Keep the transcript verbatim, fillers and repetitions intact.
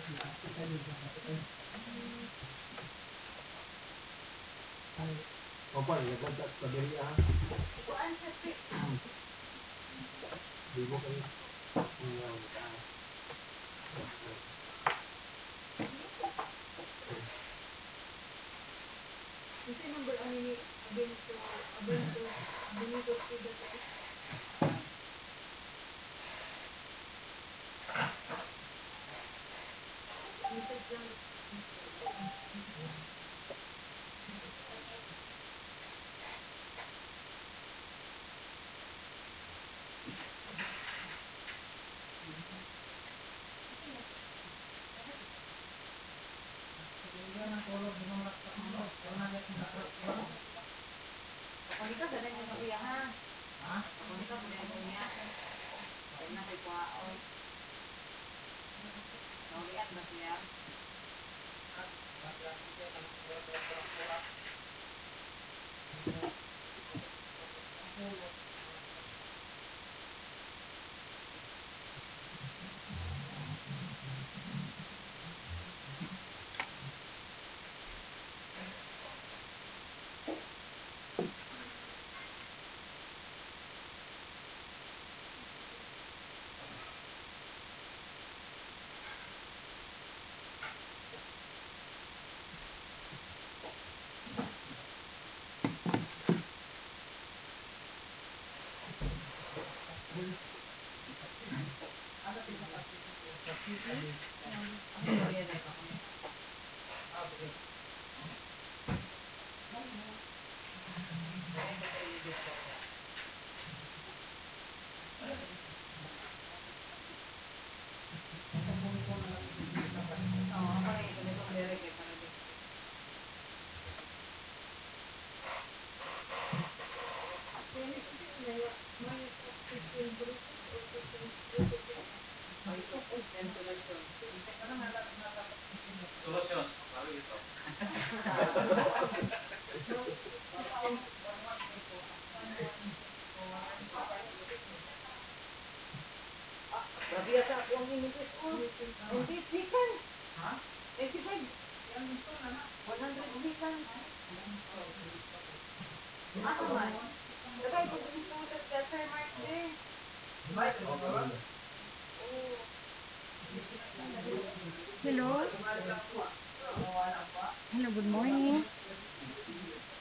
Opo, nagdagdag sa diri ah. Kuan sa trip. Di mo kayo. Ang ka. Kasi number ano ni Abento, Abento, Benito Pida sa message lang. Kunin ka sa dahil mo kuya ha. Ha? Kunin ka sa dahil mo niya. Kaya na kay kuhaon. Naulian ba siya? Ako ba yan ay pakunin? Oo, ako na ito. Ito direct eh. Para di. Solution. Solusyon, baru ito. Grabe yata ako ang inulit ko. ninety seconds. Ha? ninety-five. one hundred seconds. Ano man? Tagay ko gusto mo sa Sir Mark Day. Hello. Hello, good morning.